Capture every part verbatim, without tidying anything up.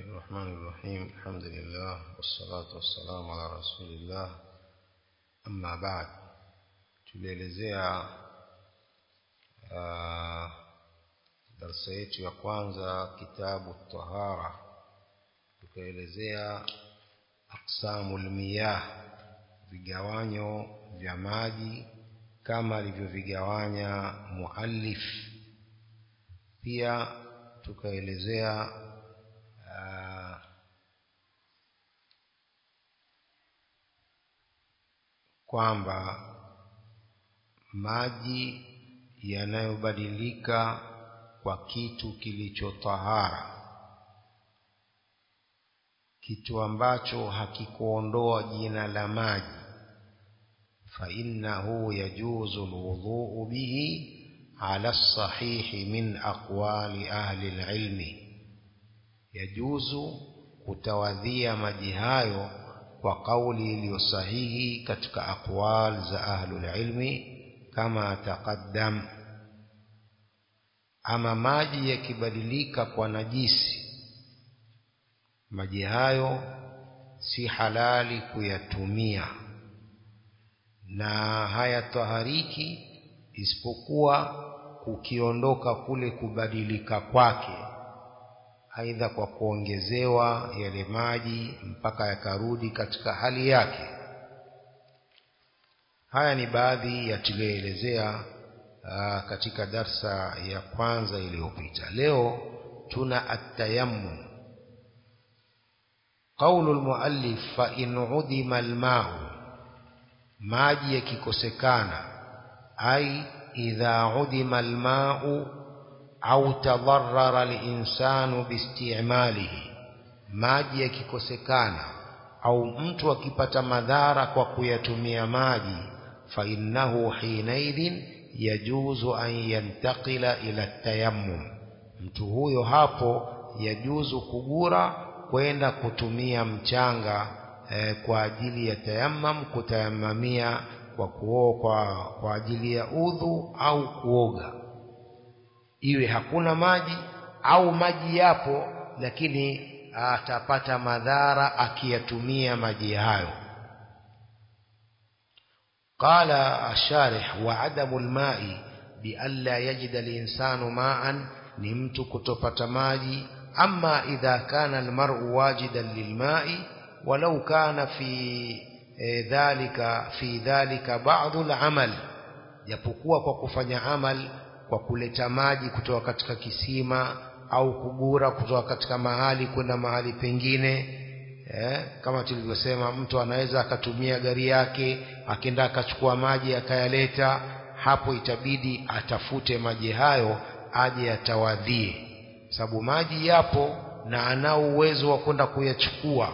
الرحمن الرحيم. الحمد لله والصلاة والسلام على رسول الله. أما بعد، tulielezea uh, darasa yetu ya kwanza kitabu tahara, tukaelezea aqsamul miyah, vigawanyo vya maji kama alivyovigawanya muallif. Pia tukaelezea uh, kwamba maji yanayobadilika kwa kitu kilichotahara, kitu ambacho hakikuondoa jina la maji, fa innahu yajuzu alwudhu bihi ala as-sahih min aqwali ahli al-ilmi. Yajuzu kutawadhia maji hayo kwa kauli iliyo sahihi katika aqwal za ahli al-ilmi kama taqaddam. Ama maji yakibadilika kwa najisi, maji hayo si halali kuyatumia na hayatahariki isipokuwa kukiondoka kule kubadilika kwake, aidha kwa kuongezewa yale maji mpaka yakarudi katika hali yake. Haya ni baadhi ya tuliyoelezea katika darsa ya kwanza iliyopita. Leo tuna at-tayammum. Qaulul muallif, fa in udima al-ma'u, maji yakikosekana, ai idha udima al-ma'u au tadarrara al-insanu biistimalihi, maji yakikosekana au mtu akipata madhara kwa kuyatumia maji, fa innahu hinaidhin yajuzu an yantaqila ila tayammum, mtu huyo hapo yajuzu kugura kwenda kutumia mchanga eh, kwa ajili ya tayammum, kutayamamia kwa kuoga kwa, kwa ajili ya udhu au kuoga, iwe hakuna maji au maji yapo lakini atapata madhara akiyatumia maji hayo. قال الشارح: وعدم الماء بألا يجد الإنسان ماء، نمت كتفة ماجي. أما إذا كان المرء واجدا للماء ولو كان في ذلك في ذلك بعض العمل، japokuwa kwa kufanya amal kwa kuleta maji kutoka katika kisima au kugura kutoka katika mahali kwenda mahali pengine. Eh, kama tulivyosema, mtu anaweza akatumia gari yake akaenda akachukua maji akayaleta, hapo itabidi atafute maji hayo aje atawadhie, sababu maji yapo na ana uwezo wa kwenda kuyachukua.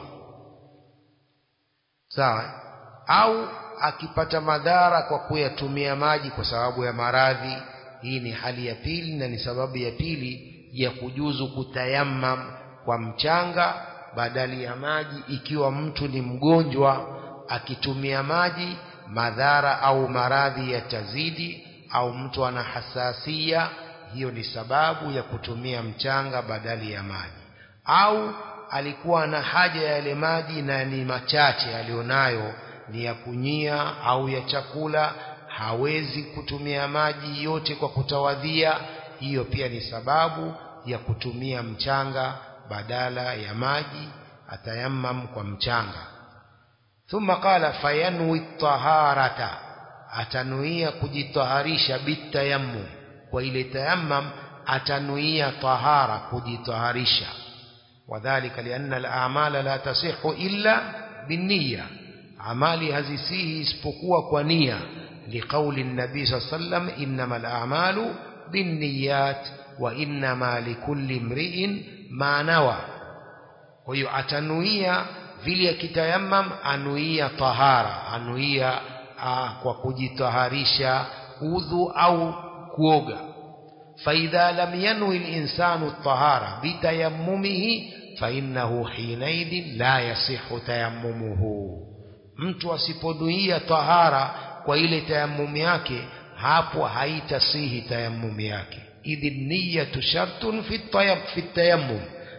Sawa? Au akipata madhara kwa kuyatumia maji kwa sababu ya maradhi, hii ni hali ya pili na ni sababu ya pili ya kujuzu kutayammam kwa mchanga badali ya maji. Ikiwa mtu ni mgonjwa akitumia maji, madhara au maradhi yatazidi, au mtu ana hasasia, hiyo ni sababu ya kutumia mchanga badali ya maji. Au alikuwa na haja ya yale maji na ni machache alionayo, ni ya kunyia au ya chakula, hawezi kutumia maji yote kwa kutawadhia, hiyo pia ni sababu ya kutumia mchanga badala ya maji, atayammam kwa mchanga. Thumma qala fayanwi taharata, atanuia kujitaharisha bitayammum, kwa ile tayammum atanuia tahara, kujitaharisha. Wadhālika lianna al-a'mala la tasihhu illa binniya, amali hazisihi isipokuwa kwa nia, liqauli an-nabi sallallahu alayhi wasallam innamal a'malu binniyat wa innama likulli imri'in ma nawa. Kwa hiyo atanuia vile akitayammam, anuia tahara, anuia aa, kwa kujitaharisha udhu au kuoga. Fa idha lam yanwi al-insanu at-tahara bitayammumihi fa innahu hinaidhin la yasihu tayammumuhu, mtu asiponuia tahara kwa ile tayammum yake, hapo haitasihi tayammum yake. idhi niyatu shartun fi tayammum,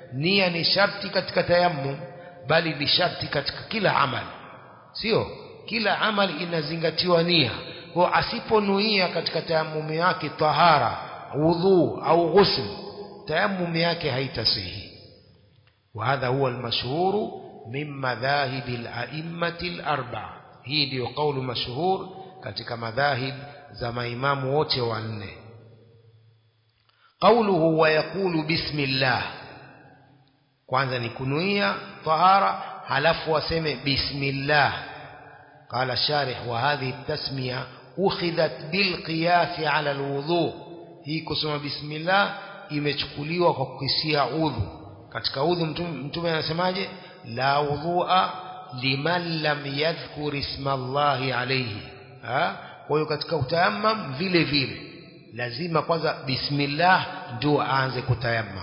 nia ni sharti katika tayammum, bali ni sharti katika kila amali. Sio kila amali inazingatiwa nia. Kwa asiponuia katika tayammum yake tahara, wudhu au ghusl, tayammum yake haitasihi. Wa hadha huwa al-mashhur min madhahib al-a'imma al-arba'a. Hii ndio kauli mashhur katika madhahib za maimamu wote wanne. Qawluhu wa yaqulu bismillah, kwanza ni kunuia tahara halafu waseme bismillah. قال الشارح وهذه التسمية أخذت بالقياس على الوضوء. hii kusema bismillah imechukuliwa kwa kukisia udhu. Katika udhu mtume anasemaje? La wudhu'a liman lam yadhkur isma Allahi alayhi. Ha? Kwa hiyo katika utayammam vile vile lazima kwanza bismillah ndio aanze kutayammam.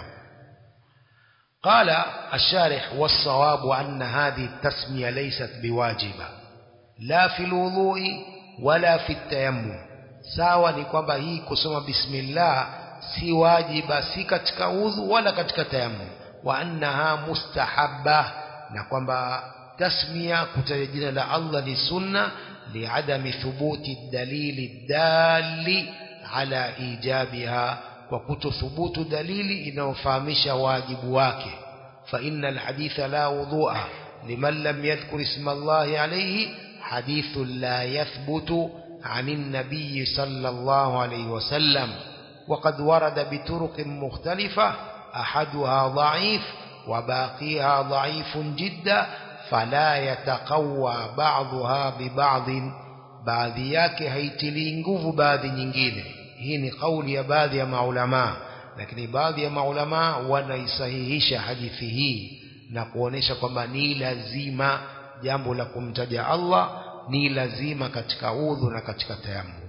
قال الشارح والصواب أن هذه التسمية ليست بواجبة لا في الوضوء ولا في التيمم. sawa ni kwamba hii kusoma bismillah si wajiba, si katika udhu wala katika tayammum. Wa annaha mustahabba, na kwamba tasmia kutaja jina la Allah ni sunna liadami thubuti dalili dali ala ijabiha, kwa kutothubutu dalili inayofahamisha wajibu wake. Fa inna alhaditha la wudhu'a liman lam yadhkur isma Allah alayhi حديث لا يثبت عن النبي صلى الله عليه وسلم، وقد ورد بطرق مختلفة أحدها ضعيف وباقيها ضعيف جدا، فلا يتقوى بعضها ببعض. baadhi yake haitilii nguvu baadhi nyingine. Hii ni kauli ya baadhi ya maulama, lakini baadhi ya maulama wanaisahihisha hadithi hii na kuonesha kwamba ni lazima jambo la kumtaja Allah ni lazima katika udhu na katika tayammum.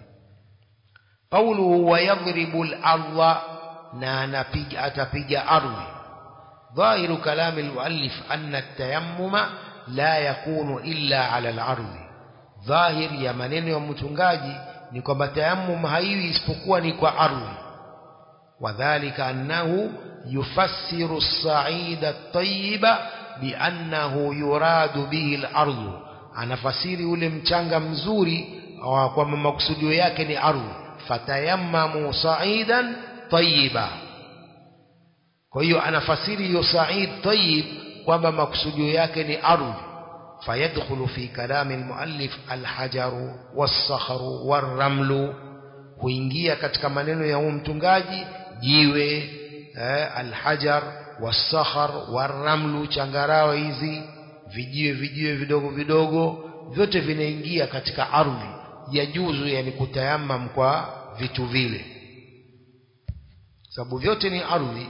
Qawluhu wa yadhribu al-ardha, na anapiga atapiga ardhi. Dhahiru kalami al-muallif anna at-tayammuma la yakunu illa ala al-ardhi. Dhahir ya maneno ya mtungaji ni kwamba tayammum haiwi isipokuwa ni kwa ardhi. Wadhālika annahu yufassiru as-sa'ida at-tayyiba biannahu yuradu bihi al-ardh. Anafasiri ule mchanga mzuri kwa makusudio yake ni ardhi. Fatayammamu sa'idan tayyiba. Kwa hiyo anafasiri hiyo sa'id tayyib kwamba makusudio yake ni ardhi. Fayadkhulu fi kalami al-muallif al-hajaru was-sakhru war-ramlu, huingia katika maneno ya mtungaji jiwe, eh, al-hajar wasakhar waramlu, changarawe hizi, vijiwe vijiwe vidogo vidogo, vyote vinaingia katika ardhi ya juzu, yani kutayammam kwa vitu vile, sababu vyote ni ardhi.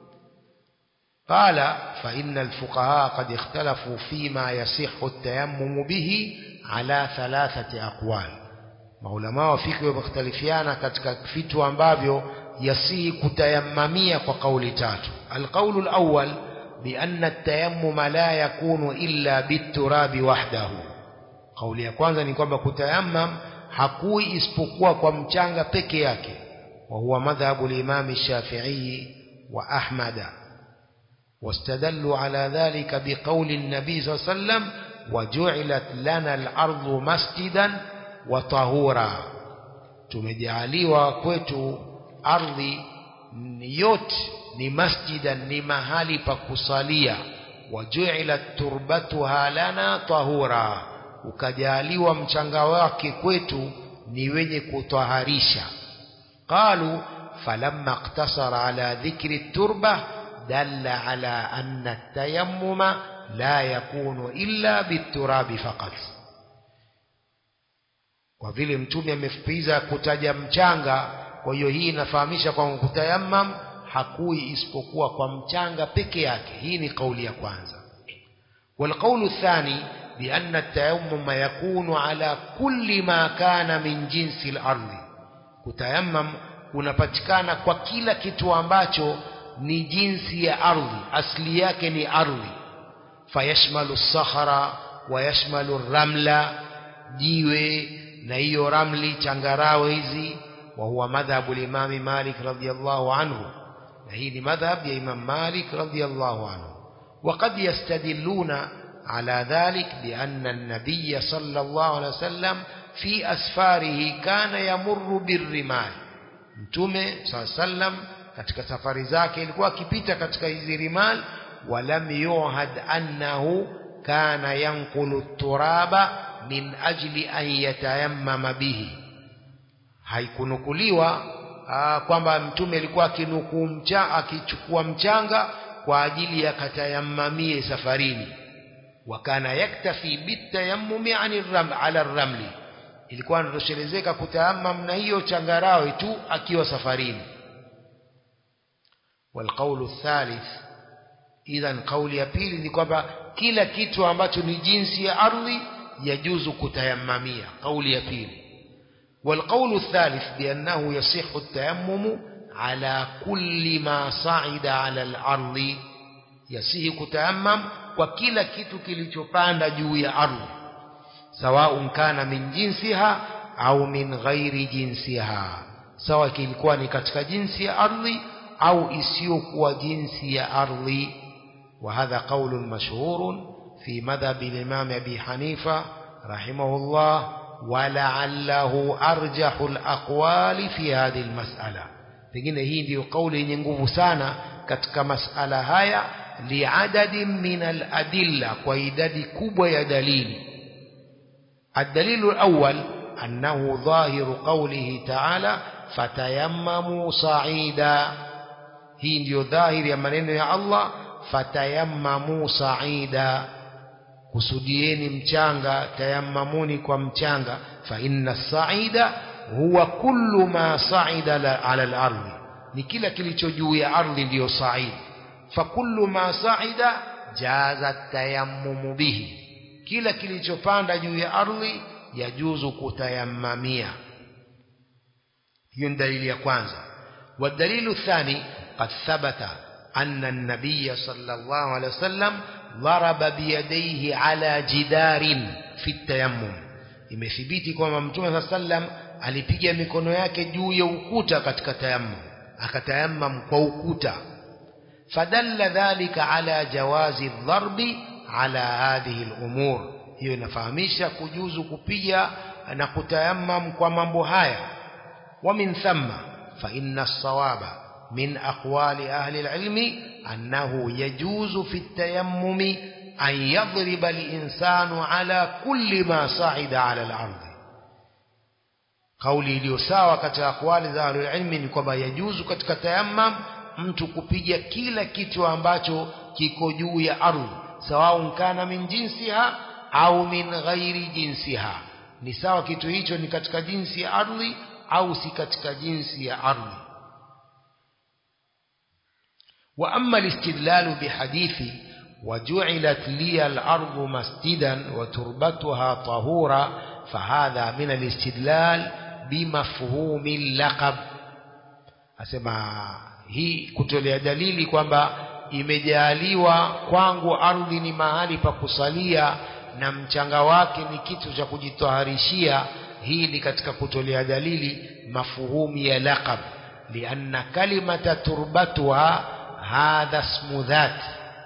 Qala fa inna al-fuqaha qad ikhtalafu fima yasihhu at-tayammum bihi ala thalathati aqwal. Maulama wa fiqh wamekhtalifiana katika vitu ambavyo yasihi kutayammamia kwa kauli tatu. القول الأول بأن التيمم لا يكون إلا بالتراب وحده. قولي ya kwanza ni kwamba kutayammam hakui isipokuwa kwa mchanga peke yake, wa huwa madhhabu al-Imam Shafi'i wa Ahmad. واستدلوا على ذلك بقول النبي صلى الله عليه وسلم وجعلت لنا الأرض مسجدا وطهورا. tumejaliwa kwetu ardhi yote ni masjidan, ni mahali pa kusalia. Waju'ilat turbatuha lana tahura, ukajaliwa mchanga wake kwetu ni wenye kutaharisha. Qalu falamma iqtasara ala dhikri turba dalla ala anna at-tayammuma la yakunu illa biturabi faqat. Kwa vile mtume amefupiza kutaja mchanga, kwa hiyo hii inafahamisha kwa kutayammam hakui isipokuwa kwa mchanga peke yake. Hii ni kauli ya kwanza. والقول الثاني بأن التيمم يكون على كل ما كان من جنس الأرض. kutayammam kunapatikana kwa kila kitu ambacho ni jinsi ya ardhi, asli yake ni ardhi. Fayashmalu as-sakhara wa yashmalu ar-ramla, jiwe na hiyo ramli, changarawe hizi. wa huwa madhhabu al-Imam Malik radhiyallahu anhu. هي لمذهب يا إمام مالك رضي الله عنه. وقد يستدلون على ذلك بأن النبي صلى الله عليه وسلم في أسفاره كان يمر بالرمال. Mtume صلى الله عليه وسلم katika safari zake ilikuwa akipita katika hizi rimal. Walam yuhad annahu kana yanqulu turaba min ajli an yatayammama bihi. Haikunukuliwa kwamba mtume alikuwa akinukuu mchanga, akichukua mchanga kwa ajili ya katayammamie safarini. Wakana yaktafi bitayammumi ani ram ala ramli, ilikuwa anatoshelezeka kutayammam na hiyo changarawe tu akiwa safarini. Walqaulu thalith, idhan kauli ya pili ni kwamba kila kitu ambacho ni jinsi ya ardhi yajuzu kutayammamia. Kauli ya pili. والقول الثالث بأنه يصح التيمم على كل ما صعد على الأرض. يصح كتيمم وكلا kitu kilichopanda juu ya ardhi, sawa kana min jinsiha au min ghairi jinsiha, sawa kilikuwa ni katika jinsi ya ardhi au isiyokuwa jinsi ya ardhi. وهذا قول مشهور في مذهب الإمام أبي حنيفة رحمه الله ولعله أرجح الأقوال في هذه المسألة. pengine hii ndio kauli yenye nguvu sana katika masala haya, liadadi min aladilla, kwa idadi kubwa ya dalili. الدليل الأول أنه ظاهر قوله تعالى فتيمموا صعيدا. hii ndio dhahiri ya maneno ya Allah, fatayammamu sa'ida, kusudieni mchanga, tayammamuni kwa mchanga. Fa inna sa'ida huwa kullu ma sa'ida ala al-ardh, ni kila kilicho juu ya ardhi ndio sa'id. Fa kullu ma sa'ida jaza tayammumu bihi, kila kilichopanda juu ya ardhi yajuzu kutayammamia. hiyo ni dalili ya kwanza. Wa dalilu thani, qad thabata أن النبي صلى الله عليه وسلم ضرب بيديه على جدار في التيمم. imethibiti kwamba Mtume صلى الله عليه وسلم alipiga mikono yake juu ya ukuta katika tayammum, akatayammam kwa ukuta. fadalla dhalika ala jawazi dharbi ala hadhihi al-umur. hiyo inafahamisha kujuzu kupiga na kutayammam kwa mambo haya. wa min thamma fa inna as-sawaba من أقوال أهل العلم أنه يجوز في التيمم أن يضرب الإنسان على كل ما صعد على الأرض. قولي iliyosawa katika aqwali za ahli ilmi ni kwamba yajuzu katika tayammum mtu kupiga kila kitu ambacho kiko juu ya ardhi, sawa kana min jinsiha au min ghairi jinsiha, ni sawa kitu hicho ni katika jinsi ya ardhi au si katika jinsi ya ardhi. وأما الاستدلال بحديث وجعلت لي الأرض مسجدا وتربتها طهورا فهذا من الاستدلال بمفهوم اللقب. asema hii kutolea dalili kwamba imejaliwa kwangu ardhi ni mahali pa kusalia na mchanga wake ni kitu cha kujitaharishia, hii ni katika kutolea dalili mafuhumu ya laqab. lianna kalimata turbatuha hadha ismu dhat,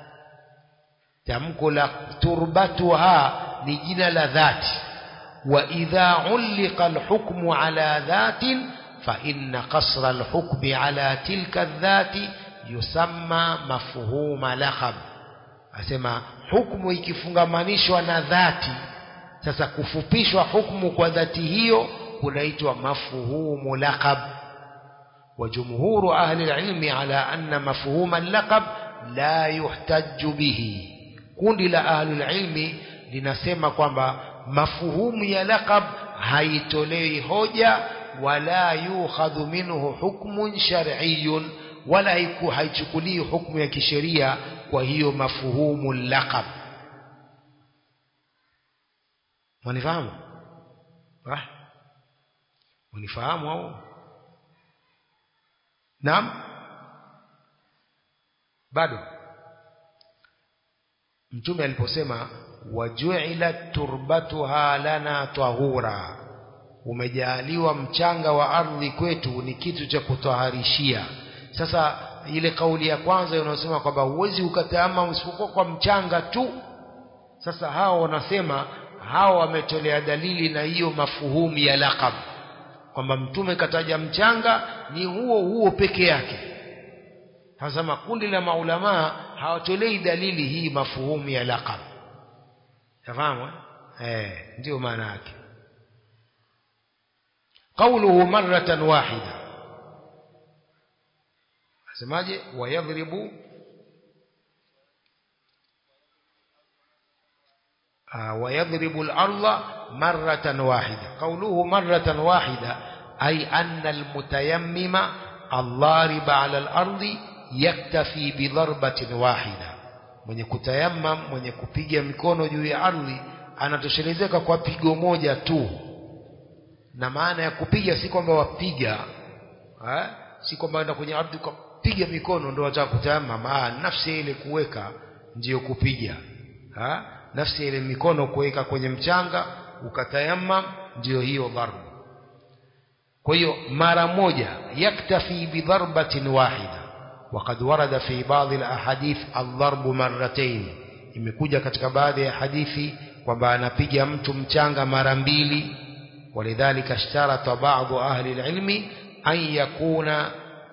tamko la turbatuha ni jina la dhati. wa idha ulqa alhukmu ala dhatin fa inna qasra alhukmi ala tilka dhati yusamma mafhuma laqab. asema hukumu ikifungamanishwa na dhati, sasa kufupishwa hukumu kwa dhati hiyo kunaitwa mafhumu laqab. وجمهور أهل العلم على أن مفهوم اللقب لا يحتج به. kundi la أهل العلم linasema kwamba mafhumu ya laqab haitolei hoja, wala yukhadhu minhu hukmun shar'iyyun, wala haichukulii hukumu ya kisheria kwa hiyo mafhumu laqab. Wanifahamu? Ah, wanifahamu au? Naam, bado Mtume aliposema waju'ilat turbatuha lana tahura, umejaliwa mchanga wa ardhi kwetu ni kitu cha kutaharishia. Sasa ile kauli ya kwanza inasema kwamba huwezi ukatayammam isipokuwa kwa mchanga tu. Sasa hao wanasema hao wametolea dalili na hiyo mafuhumu ya laqab, kwamba mtume kataja mchanga ni huo huo peke yake. Sasa makundi la maulama hawatolei dalili hii mafuhumu ya laqab. Tafahamu eh? Ndio maana yake. Qawluhu marratan wahida, asemaje? Wayadhribu ويضرب الأرض مرة واحدة. قوله مرة واحدة أي أن المتيمم الضارب على الأرض يكتفي بضربة واحدة. mwenye kutayammam, mwenye kupiga mikono juu ya ardhi anatoshelezeka kwa pigo moja tu. Na maana ya kupiga si kwamba wapiga eh, si kwamba enda kwenye ardhi kupiga mikono ndio wataka kutayammam. Ah, nafsi ile kuweka ndio kupiga. Ha? Nafsi ile mikono kuweka kwenye mchanga ukatayammam ndio hiyo dharbu. Kwa hiyo mara moja, yaktafi bi darbatin wahida. Waqad warada fi baadhi al-ahadith al-darbu marratayn, imekuja katika baadhi ya hadithi kwamba anapiga mtu mchanga mara mbili. Walidhalika ishtarata baadhi ahli al-ilmi an yakuna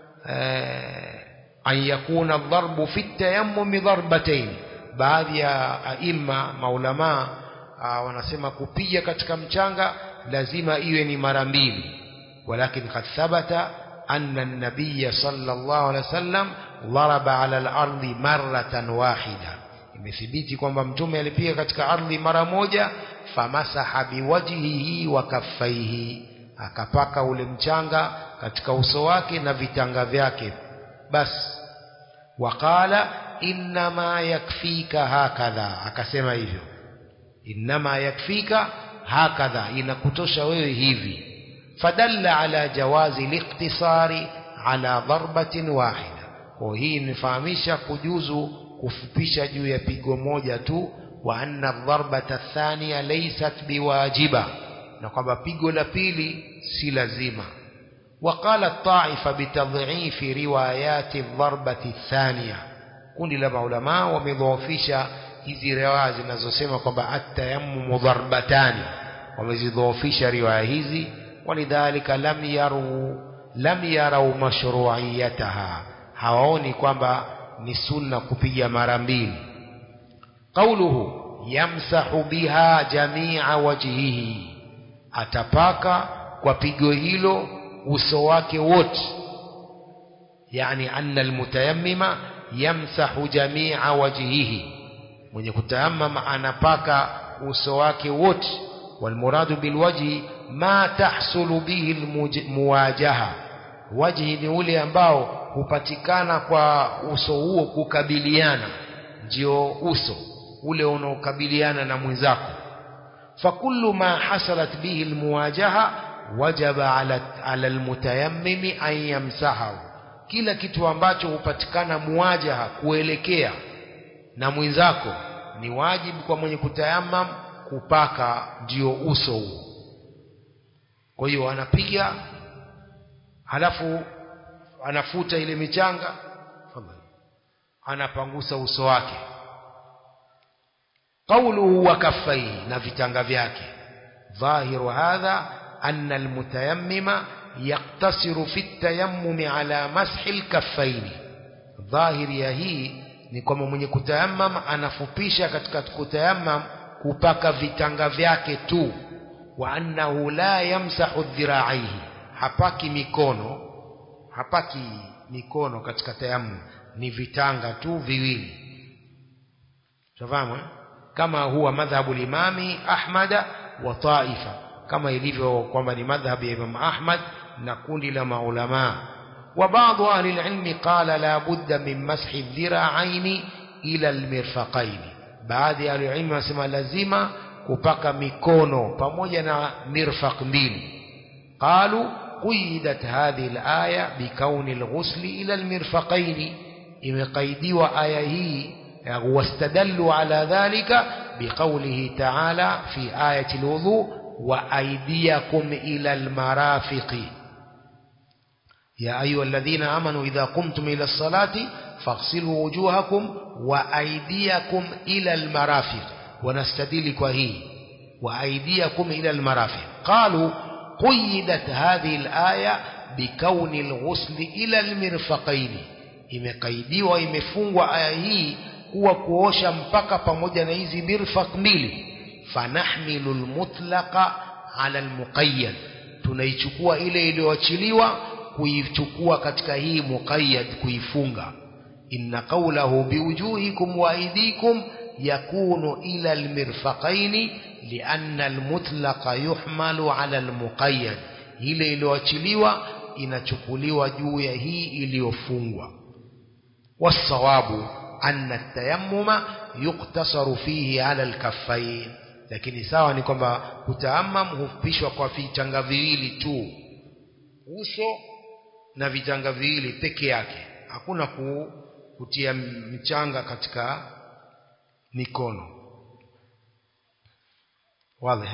an yakuna ad-darbu fi at-tayammum darbatayn. Baadhi ya aima maulama wanasema kupiga katika mchanga lazima iwe ni mara mbili. Walakin qad thabata anna an-nabiy sallallahu alaihi wasallam daraba ala al-ardi marratan wahida. Imethibiti kwamba mtume alipiga katika ardhi mara moja. Famasaha biwajhihi wa kaffaihi, akapaka ule mchanga katika uso wake na vitanga vyake bas. Waqala innama yakfika hakadha, akasema hivyo, innama yakfika hakadha, inakutosha wewe hivi. Fadalla ala jawazi liqtisari ala darbatin wahida. Kwa hii inafahamisha kujuzu kufupisha juu ya pigo moja tu. Wa anna darbata athaniya laysat biwajiba, na kwamba pigo la pili si lazima. Waqala at-ta'ifa bitadhi'ifi riwayati ad-darbati athaniya. Kundi la maulama wamedhoofisha hizi riwaya zinazosema kwamba at-tayammum darbatani, wamezidhoofisha riwaya hizi. Walidhalika lam yaru lam yarau mashru'iyataha, hawaoni kwamba ni sunna kupiga mara mbili. Qawluhu yamsahu biha jami'a wajhihi, atapaka kwa pigo hilo uso wake wote. Yani anna almutayammima yamsahu jami'a wajhihi, mwenye kutayammam anapaka uso wake wote. Walmuradu bilwajhi ma tahsulu bihi almuwajaha, wajhi ni ule ambao hupatikana kwa uso huo kukabiliana, ndio uso ule unaokabiliana na mwenzako. Fakullu ma hasalat bihi almuwajaha wajaba ala ala almutayammim an yamsahu, kila kitu ambacho hupatikana muwajaha, kuelekea na mwenzako, ni wajibu kwa mwenye kutayammam kupaka ndio uso huo. Kwa hiyo anapiga halafu anafuta ile michanga, anapangusa uso wake. Qawluhu wa kaffaihi, na vitanga vyake. Dhahiru hadha anna almutayammima yaktasiru fi at-tayammum ala mashi al-kaffaini. Dhahiri ya hii ni kwamba mwenye kutayammam anafupisha katika kutayammam kupaka vitanga vyake tu. Wa annahu la yamsahu dhira'aihi, hapaki mikono, hapaki mikono katika tayammum, ni vitanga tu viwili. Tufahamu kama huwa madhhabu al-Imami Ahmad wa Taifa, kama ilivyo kwamba ni madhhabu ya Imam Ahmad na kundi la maulama. Wa baadhi ahli al-ilm qala la budda min mashi dhira'aini ila al-mirfaqain, baadhi ya al-ilm wasema lazima kupaka mikono pamoja na mirfaq mbili. Qalu qidat hadhihi al-aya bikauni al-ghusl ila al-mirfaqain, imekaidiwa aya hii واستدلوا على ذلك بقوله تعالى في آية الوضوء وأيديكم إلى المرافق. ya ayyuhalladhina amanu idha qumtum ila as-salati faghsilu wujuhakum wa aydiyakum ila al-marafiq. wanastadili kwa hii wa aydiyakum ila al-marafiq. qalu قيدت هذه الآية بكون الغسل إلى المرفقين. imekaidiwa imefungwa aya hii kuwa kuosha mpaka pamoja na hizi mirfaq mbili. fanahmilu almutlaqa ala almuqayyad, tunaichukua ile iliyoachiliwa kuichukua katika hii muqayyad, kuifunga. inna qawlahu biwujuhikum wa aydikum yakunu ila almirfaqaini lianna almutlaqa yuhmalu ala almuqayyad, ile iliyoachiliwa inachukuliwa juu ya hii iliyofungwa. wasawabu anna at-tayammuma yuktasaru fihi ala al-kaffayn, lakini sawa ni kwamba kutayammam hupishwa kwa vitanga viwili tu, uso na vitanga viwili peke yake, hakuna kutia mchanga katika mikono. واضح.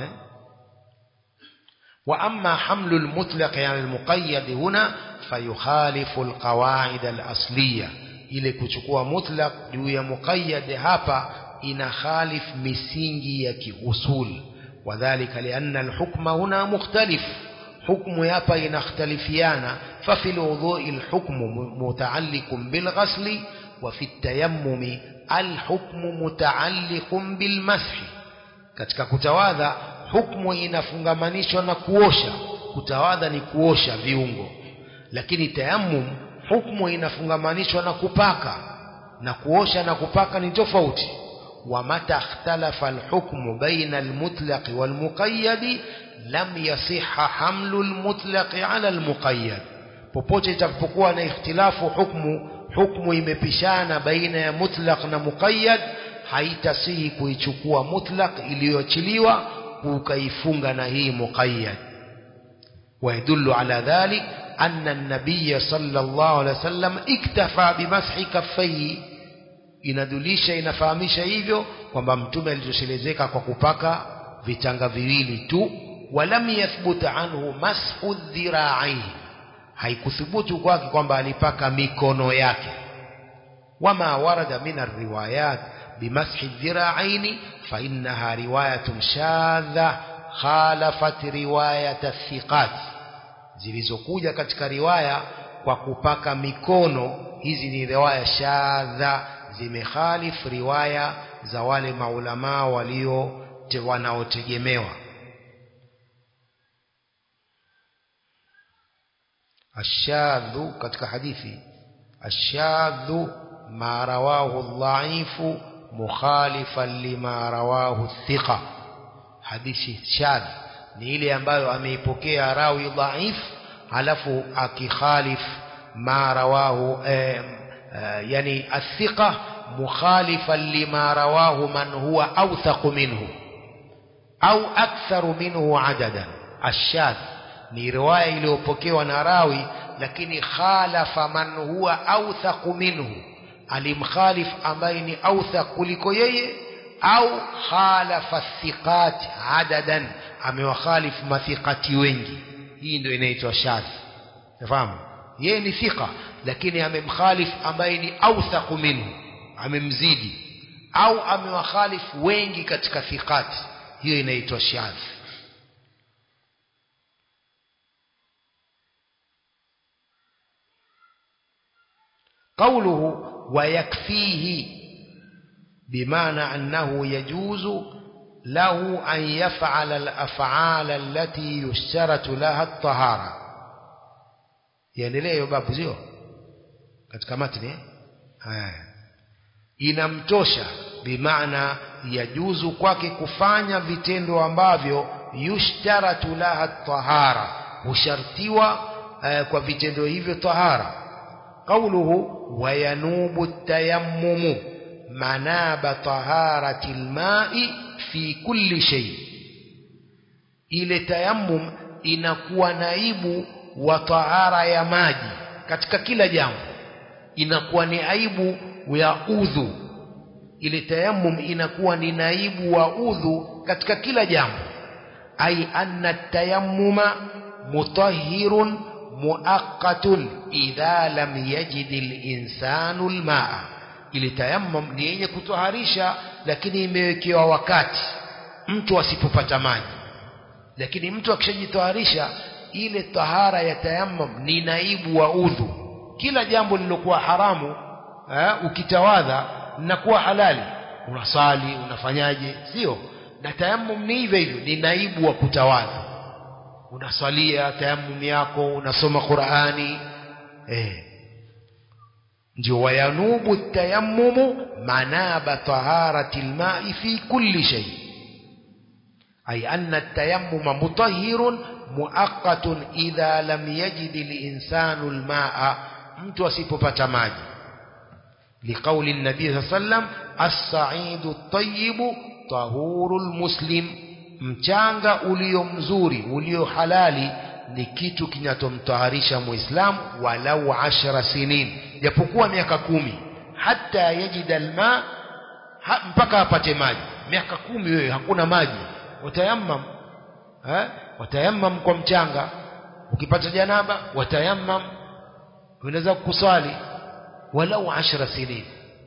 وأما حمل المطلق على المقيد هنا فيخالف القواعد الأصلية. ile kuchukua mutlaq juu ya muqayyad hapa ina khalif misingi ya kiusul. wadhālika lianna al-hukma huna mukhtalif, hukmu hapa inakhtalifiana. fa fil wudhu'i al-hukmu muta'alliqun bil ghasli wa fi at-tayammumi al-hukmu muta'alliqun bil mashi. katika kutawadha hukmu inafungamanishwa na kuosha. Kutawadha ni kuosha viungo, lakini tayammum hukmu inafungamanishwa na kupaka, na kuosha na kupaka ni tofauti. wa mata ikhtalafa alhukmu baina almutlaq walmuqayyad lam yasihha hamlu almutlaq ala almuqayyad. popote itakapokuwa na ikhtilafu hukmu, hukmu imepishana baina ya mutlaq na muqayyad, haitasihi kuichukua mutlaq iliyoachiliwa ukaifunga na hii muqayyad. wa yadullu ala dhalik anna an-nabiy sallallahu alayhi wasallam iktafa bimashi kaffayhi. inadulisha inafahamisha hivyo kwamba mtume alitoshelezeka kwa kupaka vitanga viwili tu. walam yathbut anhu mashu dhira'aihi, haikuthubutu kwake kwamba alipaka mikono yake. wama warada min ar-riwayat بمسح الذراعين فإنها رواية شاذة خالفت رواية الثقات. zilizokuja katika riwaya kwa kupaka mikono, hizi ni riwaya shadha, zimekhalif riwaya za wale maulama walio wanaotegemewa. ashadhu katika hadithi, ashadhu ma rawahu ad-dha'ifu mukhalifan lima rawahu thiqa. hadithi shadh ni ile ambayo ameipokea rawi dhaif halafu akikhalif ma rawahu eh, eh, yani athiqa mukhalifan lima rawahu man huwa awthaq minhu au aktharu minhu adadan. ashadh ni riwaya iliyopokewa na rawi lakini khalafa man huwa awthaq minhu, alimkhalif ambaye ni awthaq kuliko yeye, au khalafa thiqat adadan, amewakhalif mathiqati wengi. hii ndio inaitwa shadh. unafahamu, yeye ni thiqa lakini amemkhalif ambaye ni awthaq minhu, amemzidi, au amewakhalif wengi katika thiqat, hiyo inaitwa shadh. قوله ويكفيه بمعنى أنه يجوز له أن يفعل الأفعال التي يشترط لها الطهارة. يعني ليه يباب زيو katika matni haya inamtosha, bimaana yajuzu kwake kufanya vitendo ambavyo yushtaratu laha tahara, hushartiwa uh, kwa vitendo hivyo tahara. قوله وينوب التيمم مناب طهارة الماء في كل شيء. ile tayammum inakuwa naibu wa tahara ya maji katika kila jambo, inakuwa ni aibu ya udhu. ile tayammum inakuwa ni naibu wa udhu katika kila jambo. ai anna tayammuma mutahhirun muaqqatun idha lam yajid al-insanu al-ma'a. Ile tayammum ni yenye kutoharisha lakini imewekewa wakati mtu asipopata maji. Lakini mtu akishajitoharisha, ile tahara ya tayammum ni naibu wa udhu. Kila jambo lilokuwa haramu eh, ukitawadha linakuwa halali. Unasali, unafanyaje, sio? Na tayammum ni hivyo hivyo, ni naibu wa kutawadha. Unasalia tayammum yako, unasoma Qur'ani, eh ndio wayanubu tayammum manaba taharati alma'i fi kulli shay. Ay anna at-tayammum mutahhirun muaqqatun idha lam yajid al-insanu al-ma'a, mtu asipopata maji. Liqauli an-nabi sallallahu alayhi wasallam as-sa'idu at-tayyibu tahurul muslim, mchanga ulio mzuri ulio halali ni kitu kinatomtaharisha muislamu walau ashara sinin, japokuwa miaka kumi. Hata yajida alma, ha, mpaka apate maji. Miaka kumi wewe hakuna maji, watayammam eh watayammam kwa mchanga. Ukipata janaba watayammam, unaweza kusali walau ashara sinin.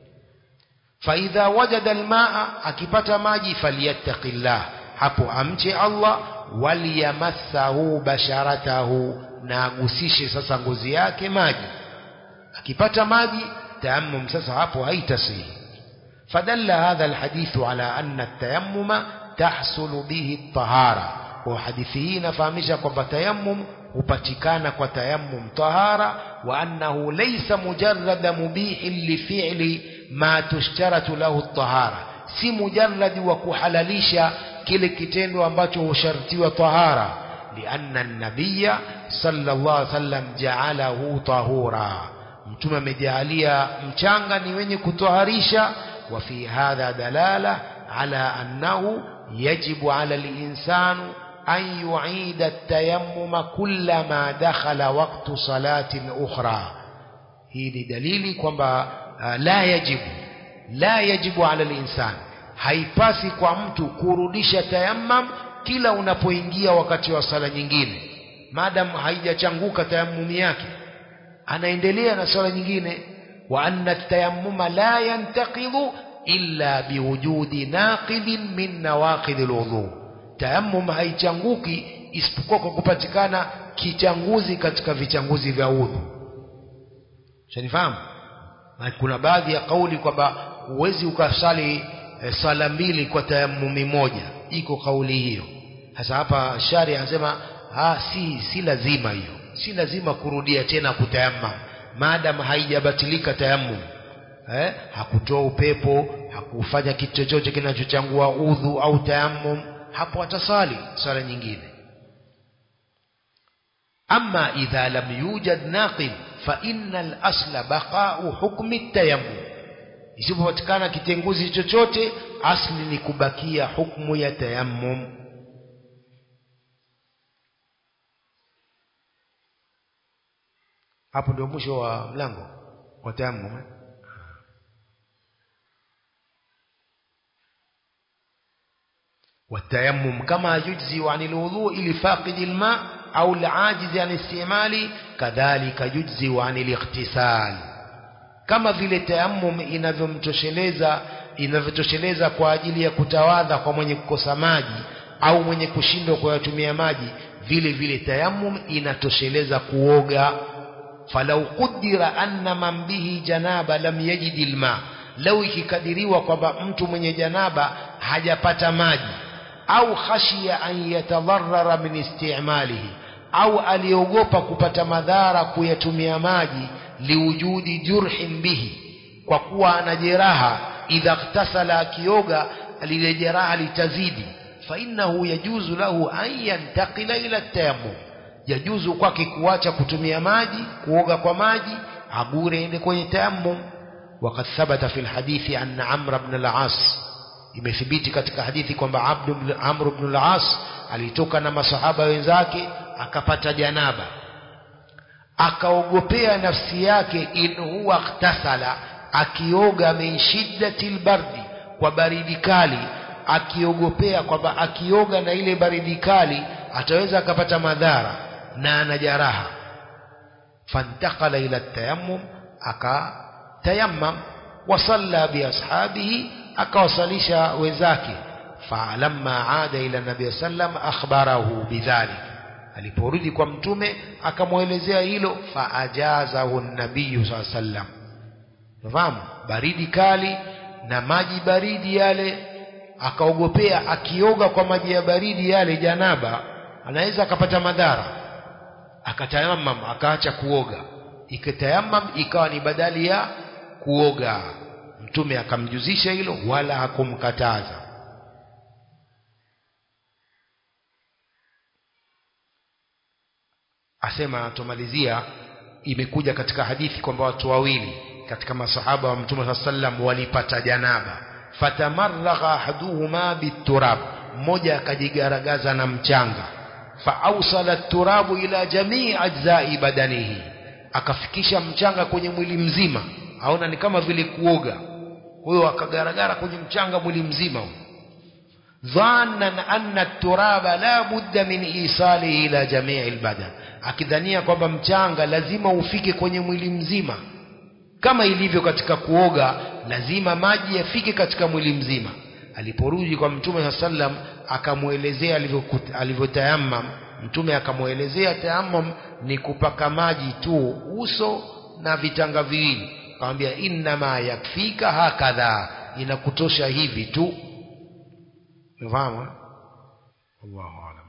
Fa idha wajada almaa, akipata maji, falyattaqillah, hapo amche Allah, waliyamassahu basharatahu, na agusishe sasa ngozi yake maji. Akipata maji tayammum sasa hapo haitasihi. Fadalla hadha alhadithu ala anna at-tayammuma tahsulu bihi at-tahara. Wa hadithi hii inafahamisha kwamba tayammum hupatikana kwa tayammum tahara, wa annahu laysa mujarrada mubihin li fi'li ma tushtaratu lahu at-tahara, si mujarradi wa kuhalalisha kile kitendo ambacho hushartiwa tahara. Lianna an-nabiyya sallallahu alayhi wasallam ja'alahu tahura, mtume amejalia mchanga ni wenye kutoharisha. Wa fi hadha dalala ala annahu yajibu ala al-insanu an yu'ida at-tayammum kullama dakhala waqtu salatin ukhra. Hii ni dalili kwamba uh, la yajibu la yajibu ala al-insan, haipasi kwa mtu kurudisha tayammum kila unapoingia wakati wa sala nyingine, madam haijachanguka tayammum yake, anaendelea na sala nyingine. Wa anna at-tayammuma la yantaqidhu illa biwujudi naqidin min nawaqid al-wudhu, tayammum haichanguki isipokuwa kwa kupatikana kichanguzi katika vichanguzi vya udhu. Shanifahamu? Na kuna baadhi ya kauli kwamba huwezi ukasali e, sala mbili kwa tayammumi moja, iko kauli hiyo. Hasa hapa sharia anasema ah, si si lazima hiyo, si lazima kurudia tena kutayammum maadamu haijabatilika tayammum. Eh, hakutoa upepo, hakufanya kitu chochote kinachochangua udhu au tayammum, hapo atasali sala nyingine. Amma idha lam yujad naqid fa innal asla baqa'u hukmi at-tayammum, isipopatikana kitenguzi chochote, asli ni kubakia hukumu ya tayammum. Hapo ndio mwisho wa mlango wa tayammum. والتيمم كما يجزي عن الوضوء لفاقد الماء أو العاجز عن استعماله كذلك يجزي عن الاغتسال. kama vile tayammum inavyomtosheleza inavyotosheleza kwa ajili ya kutawadha kwa mwenye kukosa maji au mwenye kushindwa kuyatumia maji, vile vile tayammum inatosheleza kuoga. falau qudira anna man bihi janaba lam yajid alma, lau ikikadiriwa kwamba mtu mwenye janaba hajapata maji, au khashiya an yatadarrara min istimalihi, au aliogopa kupata madhara kuyatumia maji, liwujudi jurhin bihi, kwa kuwa ana jeraha, idha ightasala, akioga lile jeraha litazidi, fa innahu yajuzu lahu an yantaqila ila tayammum, yajuzu kwake kuacha kutumia maji, kuoga kwa maji, agure ende kwenye tayammum. وقد ثبت في الحديث أن عمرو بن العاص, imethibiti katika hadithi kwamba Amr ibn al-As alitoka na masahaba wenzake akapata janaba, akaogopea nafsi yake, in huwa ightasala, akioga min shiddatil bardi, kwa baridi kali, akiogopea kwamba akioga na ile baridi kali ataweza akapata madhara na ana jeraha. fantakala ila tayammum, akatayammam. Wasalla bi ashabihi, akawasalisha wenzake. Falamma aada ila nabii sallam akhbarahu bidhalik, aliporudi kwa mtume akamuelezea hilo. Faajazahu nabii sallam, fahamu baridi kali na maji baridi yale, akaogopea akioga kwa maji ya baridi yale janaba anaweza akapata madhara, akatayammam, akaacha kuoga. Ikatayammam ikawa ni badali ya kuoga. Mtume akamjuzisha hilo wala hakumkataza. Asema, tumalizia, imekuja katika hadithi kwamba watu wawili katika masahaba wa Mtume sallam walipata janaba. Fatamarragha ahaduhuma biturab, mmoja akajigaragaza na mchanga. Faawsala turabu ila jamii ajzai badanihi, akafikisha mchanga kwenye mwili mzima. Aona ni kama vile kuoga, huyo akagaragara kwenye mchanga mwili mzima. Dhannan anna turaba la budda min isalihi ila jamii albadan, akidhania kwamba mchanga lazima ufike kwenye mwili mzima. Kama ilivyo katika kuoga, lazima maji yafike katika mwili mzima. Aliporudi kwa Mtume sallam akamuelezea alivyotayammam, Mtume akamuelezea tayammum ni kupaka maji tu uso na vitanga viwili. Akamwambia, inna ma yakfika hakadha, inakutosha hivi tu. Unafahamu? Allahu a'lam.